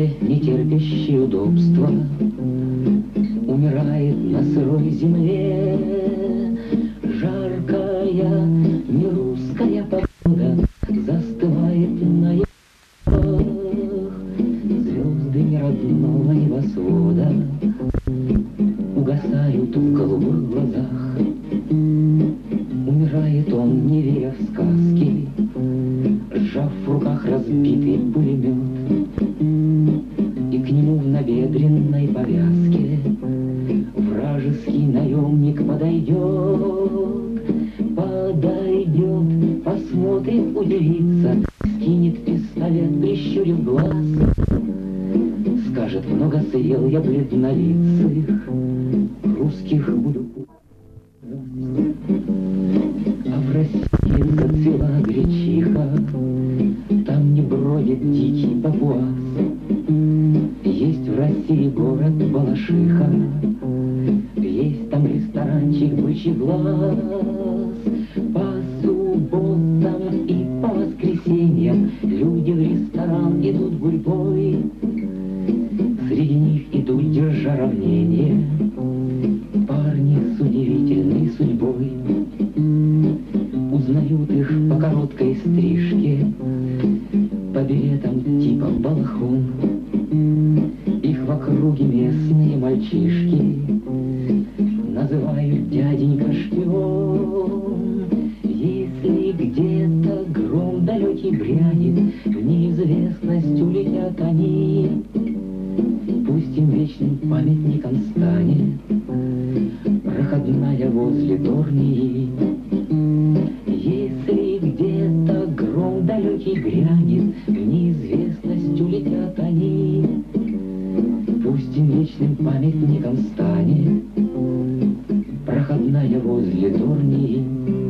душе, не терпящей удобства, умирает на сырой земле. Жаркая, нерусская погода застывает на небах, звезды неродного небосвода угасают в голубых глазах. Умирает он, не веря в сказки, сжав в руках разбитый пулемет, и к нему в набедренной повязке вражеский наемник подойдет, посмотрит, удивится, скинет пистолет, прищурив глаз, скажет: много съел я бледнолицых, русских буду. А в России зацвела гречиха, там не бродит дикий папуас. Есть в России город Балашиха, есть там ресторанчик «Бычий глаз». По субботам и по воскресеньям люди в ресторан идут гурьбой. Среди них идут, держа равнение, парни с удивительной судьбой. Узнают их по короткой стрижке, по билетам типа балахон. Их в округе местные мальчишки называют дяденька шпион. Если где-то гром далекий брянет, в неизвестность улетят они. Пусть им вечным памятником станет проходная возле Дорнии. Если где-то гром далекий грянет, в неизвестность улетят они. Пусть им вечным памятником станет проходная возле Дорнии.